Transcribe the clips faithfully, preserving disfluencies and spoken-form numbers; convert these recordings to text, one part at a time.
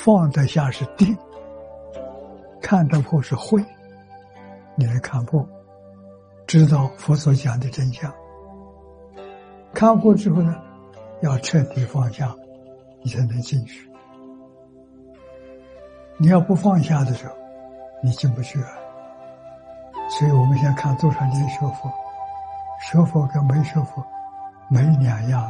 放得下是定，看得破是慧。你来看破，知道佛所讲的真相。看破之后呢，要彻底放下，你才能进去。你要不放下的时候，你进不去啊。所以我们现在看多少人学佛，学佛跟没学佛没两样。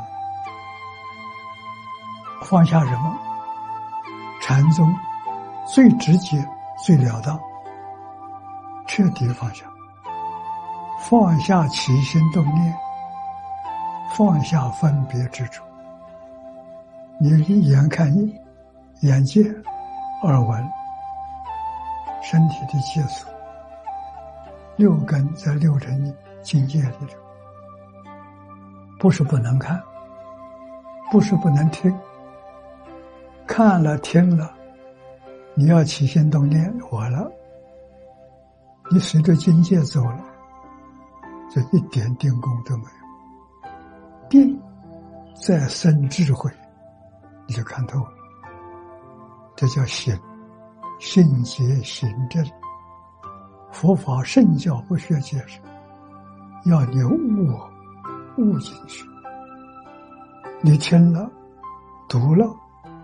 放下什么？禅宗最直接、最了当，彻底放下，放下起心动念，放下分别执着。你一眼看一眼界、耳闻、身体的接触，六根在六尘境界里头，不是不能看，不是不能听，看了听了，你要起心动念，我了，你随着境界走了，就一点定功都没有。定再生智慧，你就看透了。这叫行，信解行证。佛法圣教不需要解释，要你悟悟进去。你听了读了，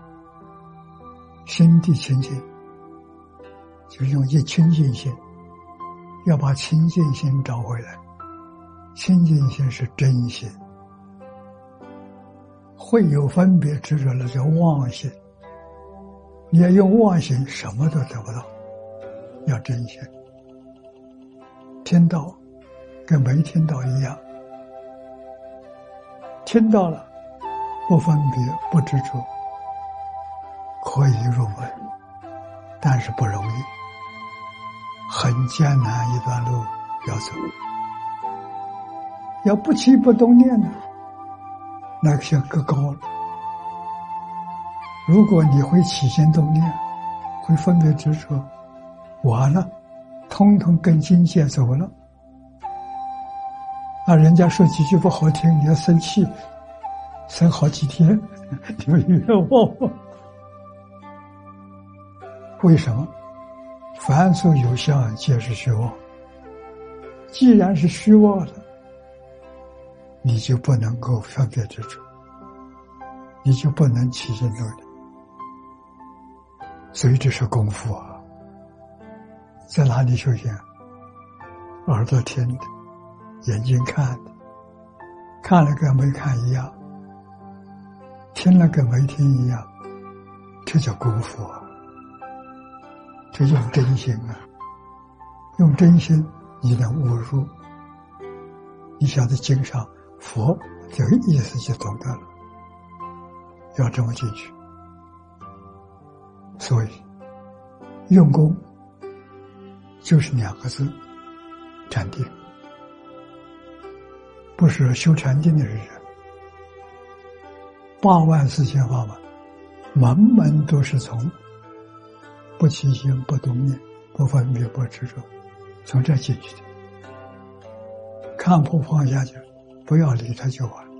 心地清净，就用一清净心，要把清净心找回来。清净心是真心，会有分别执着了叫妄心。你要用妄心，什么都得不到。要真心，听到跟没听到一样，听到了不分别不执着，可以入门，但是不容易，很艰难一段路要走。要不起不动念呢，那个像更高了。如果你会起心动念，会分别执着，完了通通跟境界走了，那人家说几句不好听，你要生气，生好几天，你们冤枉我。为什么？凡所有相，皆是虚妄。既然是虚妄的，你就不能够分别执着，你就不能起心动念。所以这是功夫啊。在哪里修行？耳朵听的，眼睛看的，看了跟没看一样，听了跟没听一样，这叫功夫啊。这用真心啊，用真心你能悟入。你晓得经上佛这个意思就懂得了，要这么进去。所以用功就是两个字，禅定。不是修禅定的人，八万四千法门，门门都是从不起心不动念不分别不执着，从这进去的。看破放下去，不要理他就完。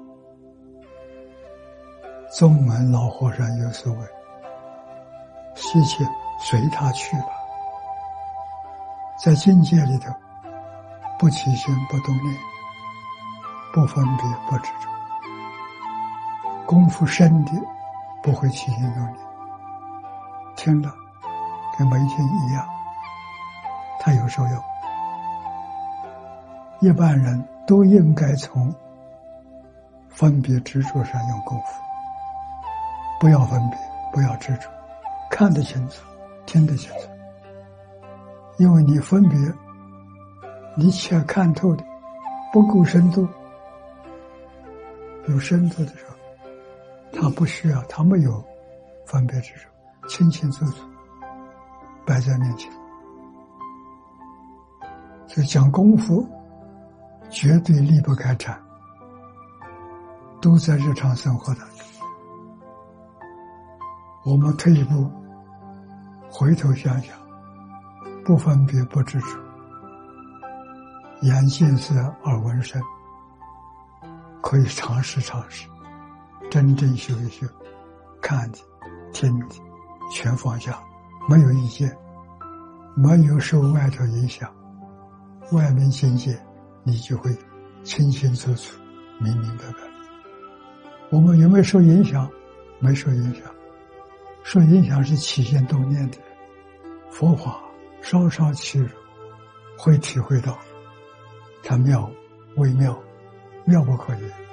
宗门老和尚有所谓，一切随他去吧。在境界里头，不起心不动念，不分别不执着，功夫深的不会起心动念，听了跟没听一样，它有受用。一般人都应该从分别执着上用功夫，不要分别，不要执着，看得清楚，听得清楚。因为你分别，你且看透的不够深度，有深度的时候，他不需要，他没有分别执着，清清楚楚摆在面前。所以讲功夫绝对离不开禅，都在日常生活当中。我们退一步回头想想，不分别不执着，眼见色耳闻声，可以尝试尝试，真正修一修，看的听的全放下，没有意见，没有受外头影响，外面境界你就会清清楚楚、明明白白。我们有没有受影响？没受影响。受影响是起心动念的人，佛法稍稍契入，会体会到它妙微妙，妙不可言。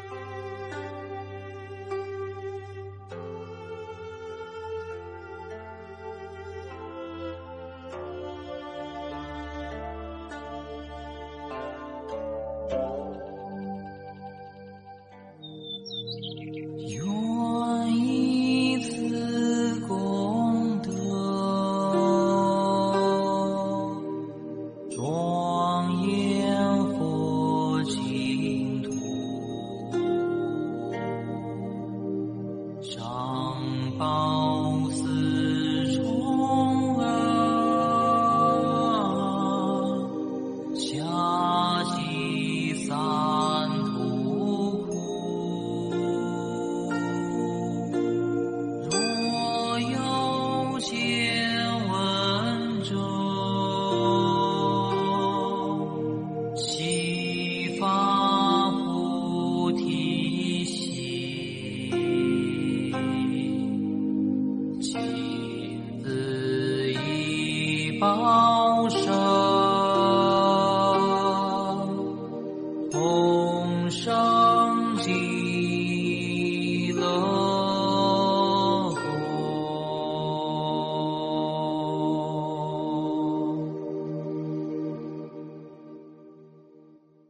保守